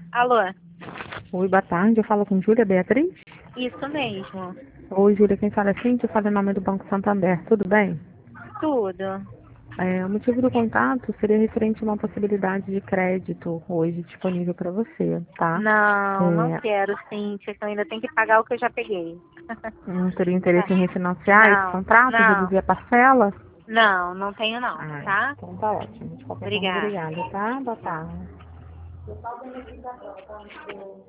Alô? Oi, boa tarde. Eu falo com Júlia Beatriz. Isso mesmo. Oi, Júlia, quem fala é Cintia, eu falo em nome do Banco Santander. Tudo bem? Tudo. O motivo do contato seria referente a uma possibilidade de crédito hoje disponível para você, tá? Não quero, Cíntia, que eu ainda tenho que pagar o que eu já peguei. Não teria interesse em refinanciar esse Não, contrato, não, reduzir a parcela? não tenho não, tá? Então tá ótimo. De qualquer forma, Obrigada. obrigada, tá? Boa tarde.